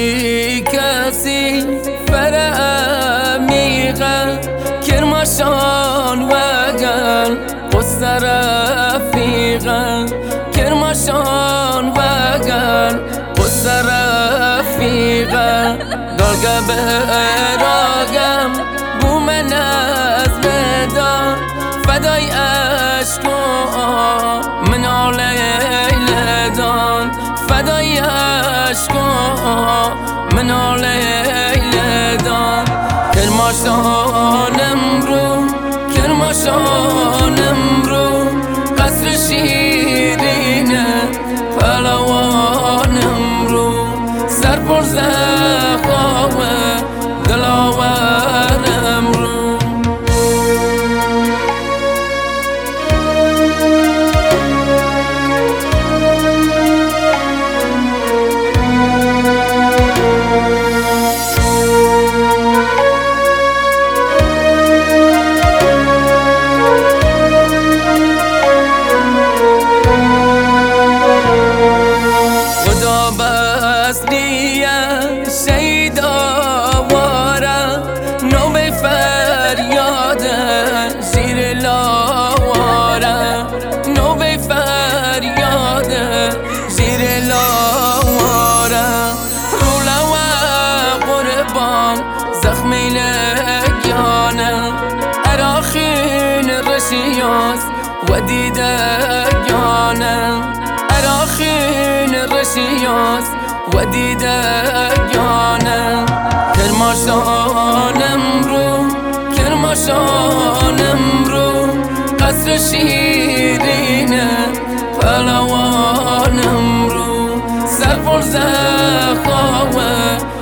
بی کسی فرمیغه کرماشان وگل قصر رفیقه کرماشان وگل قصر رفیقه دلگه براغم بو من از مدار فدای عشقا من لیلدان فدای عشقا من لیلدان کرماشانم رو کرماشانم رو قصر شیرینه پهلوانم رو سر پر زخامه دلاورم رو شیدا واره نو به فریاد زیر لاواره نو به فریاد زیر لاواره رولا و قربان زخمی لگیانه اراخین رشیاز و دیدگانه اراخین رشیاز و دیدگانه کرماشانم رو کرماشانم رو قصر شیرینه پهلوانم رو سر پر زخامه